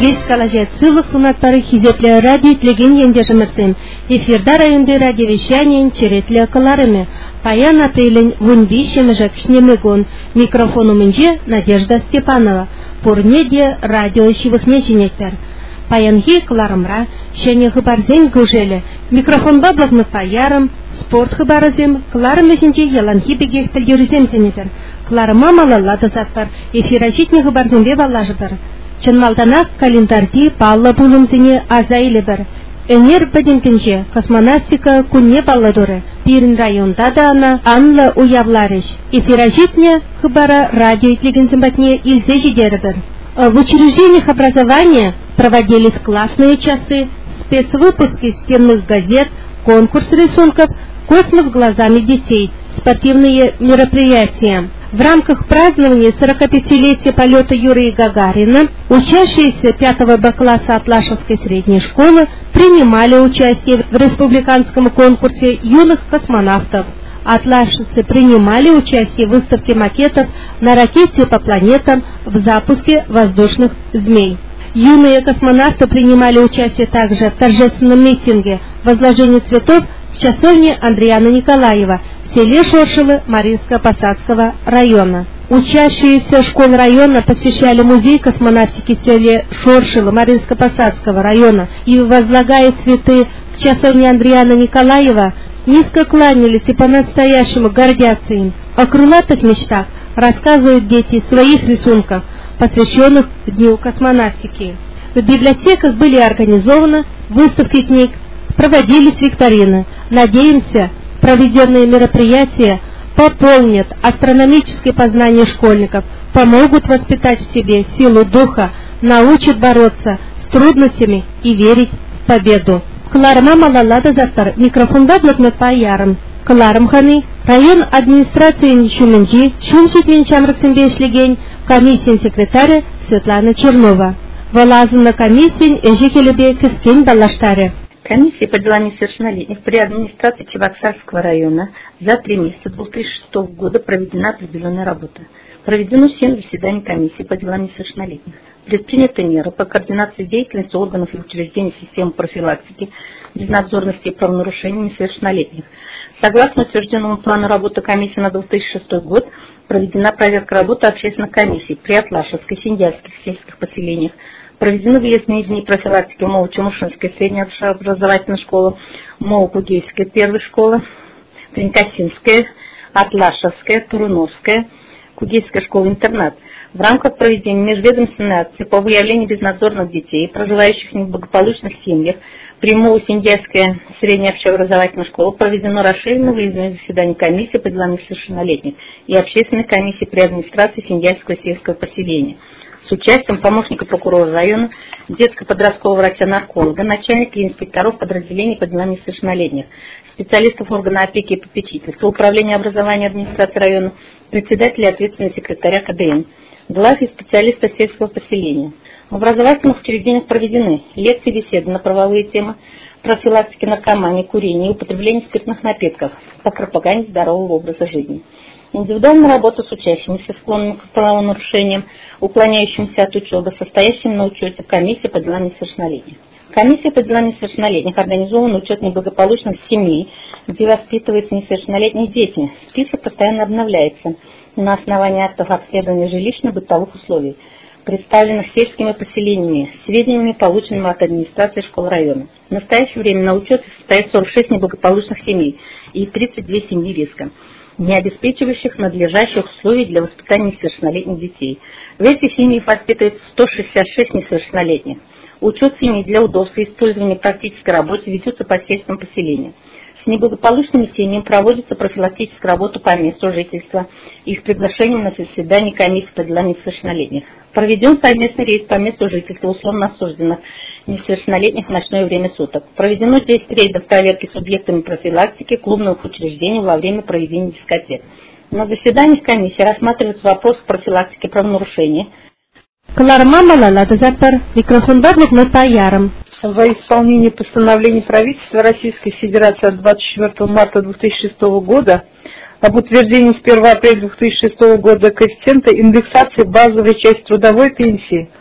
Весь калажет сылық сунаттары хизепле радио итлеген енде жымырсым. Эфирда районды радиовещанин черетле кыларыме. Паян апрелень вунбище межакшнемегон. Микрофону менже Надежда Степанова. Пурнеде радио ищевых неченетпер. Паянги кыларымра, шене хыбарзен гужеле. Микрофон бабловны паярым, спорт хыбарызем, кыларым весенче яланхи бегех пельгерізем сенепер. Кыларыма малалады затпар, эфирачитне хыбарзембе балажыпар. Чынмалданақ календарди палла булымзене азайлы бір. Өнер бәдінкінже космонастика күнне балладуры. Пирин районда да ана анлы уявларыш. Эфирачитне хыбара радио итлеген зімбатне илзе жидері бір. В учреждениях образования проводились классные часы, спецвыпуски стенных газет, конкурс рисунков, космос глазами детей, спортивные мероприятия. В рамках празднования 45-летия полета Юрия Гагарина учащиеся 5 Б-класса Атлашевской средней школы принимали участие в республиканском конкурсе юных космонавтов. Атлашевцы принимали участие в выставке макетов на ракете по планетам в запуске воздушных змей. Юные космонавты принимали участие также в торжественном митинге возложения цветов в часовне Андриана Николаева в селе Шоршилы Маринско-Посадского района. Учащиеся школ района посещали музей космонавтики в селе Шоршилы Маринско-Посадского района и, возлагая цветы в часовне Андриана Николаева, низко кланялись и по-настоящему гордятся им. О крылатых мечтах рассказывают дети в своих рисунках, посвященных Дню космонавтики. В библиотеках были организованы выставки книг, проводились викторины. Надеемся, проведенные мероприятия пополнят астрономические познания школьников, помогут воспитать в себе силу духа, научат бороться с трудностями и верить в победу. Кыларыма малалады заттар, микрофонда блокнот паярым. Кыларым ханы, район администрации шумынжи, шуншитмен чамрыксенбе ишлеген, комиссиян секретаря Светлана Чернова. Валазына комиссиян эжекелебе кіскен балаштары. Комиссия по делам несовершеннолетних при администрации Чебоксарского района за 3 месяца 2006 года проведена определенная работа. Проведено 7 заседаний комиссии по делам несовершеннолетних. Предприняты меры по координации деятельности органов и учреждений системы профилактики, безнадзорности и правонарушений несовершеннолетних. Согласно утвержденному плану работы комиссии на 2006 год, проведена проверка работы общественных комиссий при Атлашевской, Синдяйских сельских поселениях. Проведены выездные дни профилактики Моу-Чемушинская средняя образовательная школа, Моу-Кугейская первая школа, Тринкасинская, Атлашевская, Туруновская, Кугейская школа-интернат. В рамках проведения межведомственной акции по выявлению безнадзорных детей, проживающих в неблагополучных семьях, при Моу-Синдяйская средняя общеобразовательная школа проведено расширенное выездное заседание комиссии по делам несовершеннолетних и общественной комиссии при администрации Синдяйского сельского поселения с участием помощника прокурора района, детско-подросткового врача-нарколога, начальника и инспекторов подразделений по делам несовершеннолетних, специалистов органа опеки и попечительства, управления образования администрации района, председателя и ответственного секретаря КДН, глав и специалистов сельского поселения. В образовательных учреждениях проведены лекции, беседы на правовые темы профилактики наркомании, курения и употребления спиртных напитков по пропаганде здорового образа жизни. Индивидуальная работа с учащимися, склонными к правонарушениям, уклоняющимися от учебы, состоящими на учете в комиссии по делам несовершеннолетних. Комиссия по делам несовершеннолетних организован учет неблагополучных семей, где воспитываются несовершеннолетние дети. Список постоянно обновляется на основании актов обследования жилищно-бытовых условий, представленных сельскими поселениями, сведениями, полученными от администрации школ района. В настоящее время на учете состоит 46 неблагополучных семей и 32 семьи риска, не обеспечивающих надлежащих условий для воспитания несовершеннолетних детей. В этих семьях воспитывается 166 несовершеннолетних. Учет семей для удобства и использования практической работы ведется по сельскому поселению. С неблагополучными семьями проводится профилактическая работа по месту жительства и с приглашением на заседание комиссии по делам несовершеннолетних. Проведен совместный рейд по месту жительства условно осужденных несовершеннолетних в ночное время суток. Проведено 10 рейдов проверки субъектами профилактики клубных учреждений во время проведения дискотек. На заседаниях комиссии рассматриваются вопросы профилактики правонарушений. Кыларыма малалады заттар, микрофон барлыкны паярым. Во исполнение постановления правительства Российской Федерации от 24 марта 2006 года об утверждении с 1 апреля 2006 года коэффициента индексации базовой части трудовой пенсии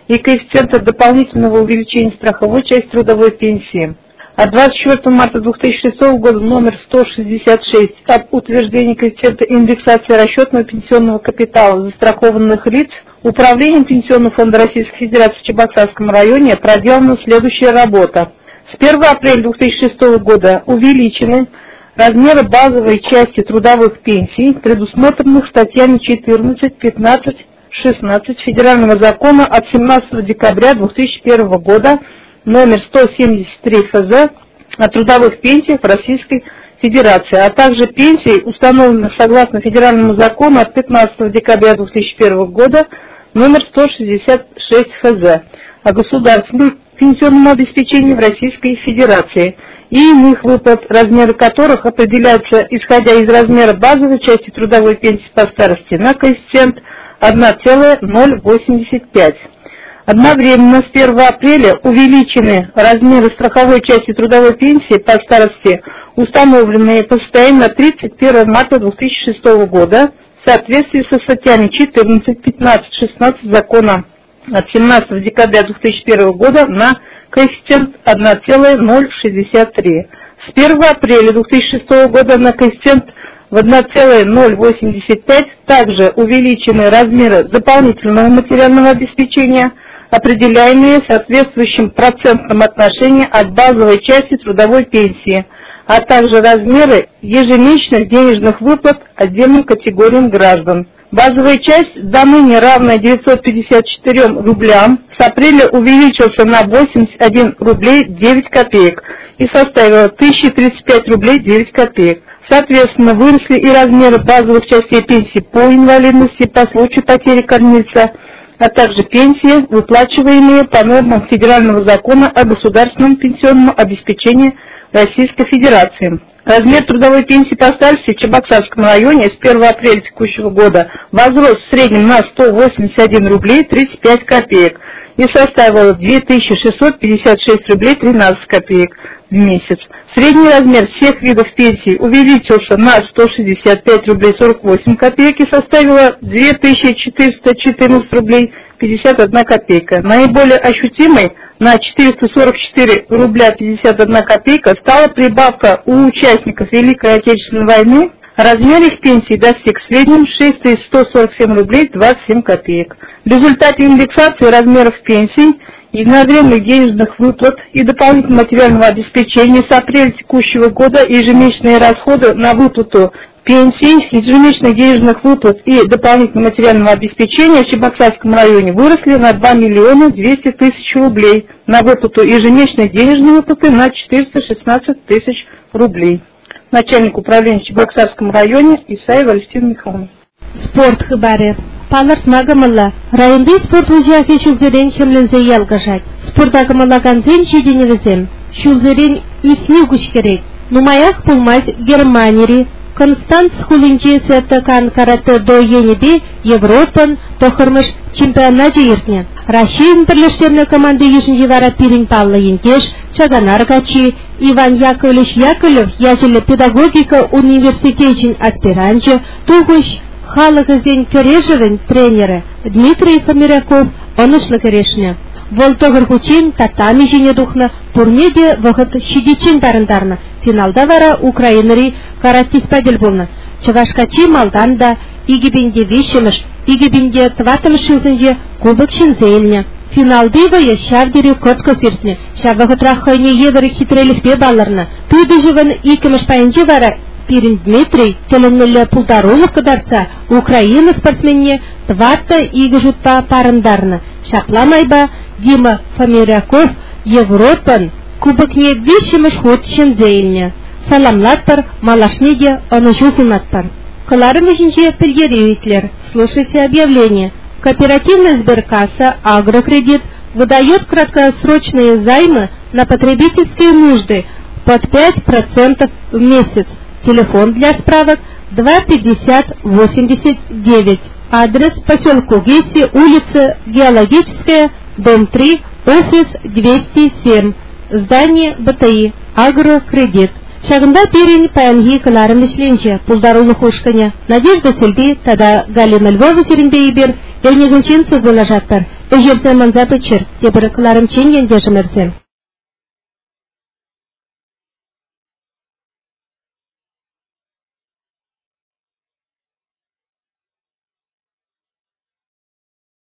и коэффициента дополнительного увеличения страховой части трудовой пенсии. От 24 марта 2006 года номер 166 об утверждении коэффициента индексации расчетного пенсионного капитала застрахованных лиц Управлением Пенсионного фонда Российской Федерации в Чебоксарском районе проделана следующая работа. С 1 апреля 2006 года увеличены размеры базовой части трудовых пенсий, предусмотренных статьями 14, 15, 16 Федерального закона от 17 декабря 2001 года номер 173 ФЗ о трудовых пенсиях Российской Федерации, а также пенсий, установленных согласно Федеральному закону от 15 декабря 2001 года номер 166 ФЗ о государственном пенсионном обеспечении в Российской Федерации и иных выплат, размеры которых определяются исходя из размера базовой части трудовой пенсии по старости на коэффициент 1,085. Одновременно с 1 апреля увеличены размеры страховой части трудовой пенсии по старости, установленные по состоянию на 31 марта 2006 года в соответствии со статьями 14, 15, 16 закона от 17 декабря 2001 года на коэффициент 1,063. С 1 апреля 2006 года на коэффициент в 1,085 также увеличены размеры дополнительного материального обеспечения, определяемые соответствующим процентным отношением от базовой части трудовой пенсии, а также размеры ежемесячных денежных выплат отдельным категориям граждан. Базовая часть, до ныне равная 954 рублям, с апреля увеличился на 81 рублей 9 копеек и составила 1035 рублей 9 копеек. Соответственно, выросли и размеры базовых частей пенсии по инвалидности по случаю потери кормильца, а также пенсии, выплачиваемые по нормам Федерального закона о государственном пенсионном обеспечении Российской Федерации. Размер трудовой пенсии по старости в Чебоксарском районе с 1 апреля текущего года возрос в среднем на 181 рублей 35 копеек и составил 2656 рублей 13 копеек в месяц. Средний размер всех видов пенсий увеличился на 165 рублей 48 копеек и составила 2414 рублей 51 копейка. Наиболее ощутимой на 444 рубля 51 копейка стала прибавка у участников Великой Отечественной войны. Размер их пенсии достиг в среднем 6147 рублей 27 копеек. В результате индексации размеров пенсий, единовременных денежных выплат и дополнительного материального обеспечения с апреля текущего года ежемесячные расходы на выплату пенсий, ежемесячных денежных выплат и дополнительного материального обеспечения в Чебоксарском районе выросли на 2 миллиона 200 тысяч рублей, на выплату ежемесячной денежной выплаты на 416 тысяч рублей. Начальник управления в Чебоксарском районе Исаева Алевтина Михайловна. Спорт хабары. Паларт Магамалла. Районды спорт узяхи шулзерен хемлензе ялгажать. Спорт агамалла ганзен чиденевезем. Шулзерен үсни гушкерек. Нумаях пулмаз Германири. Констант хулинчи сетакан карате до енебе Европан тохырмыш чемпионате иртне. Россиян бірлештеріне команды ешінже вара пирин паллы енкеш, Чаганар Гачи, Иван Яковлевич Яковлев, яжелі педагогика университетчин аспиранчы, тугуш халығызен кережевен тренеры Дмитрий Фомиряков, онышлы керешіне. Волтогыр кучин татами жіне духны, турнеде вғыт шидичин дарындарны. Финалда вара Украинари каратиспадель болны. Чавашкачи малданда, игибинде вишемыш, игибинде тватымыш жылзынже кубок шинзельня. Финалды вая шавдері көткі сертіне, шавығытрах хайне евері хитрелікпе баларны. Туйды живын икімыш пайынжы вара Пирин Дмитрий тілінілі пулдарулық кыдарса, Украина спортсменне тватты игі жұтпа парындарны. Шапламайба Дима Фомиряков Европан кубокне вишемыш ход шинзельня. Саламлатпар, малашнеге оны жузынатпар. Кыларым үшінше пілгереуитлер. Слушайте объявление. Кооперативная сберкасса «Агрокредит» выдает краткосрочные займы на потребительские нужды под 5% в месяц. Телефон для справок 250-89. Адрес поселку Гесси, улица Геологическая, дом 3, офис 207. Здание БТИ «Агрокредит». Шагында перень паянги кыларым ишленче, пулдарулы хушканя. Надежда Сельби, тада Галина Львова Серенбейбер, Эльнегенчинцев было жаттар. Öjürse manza bıçır, debiri kılarım çengen dejimirse.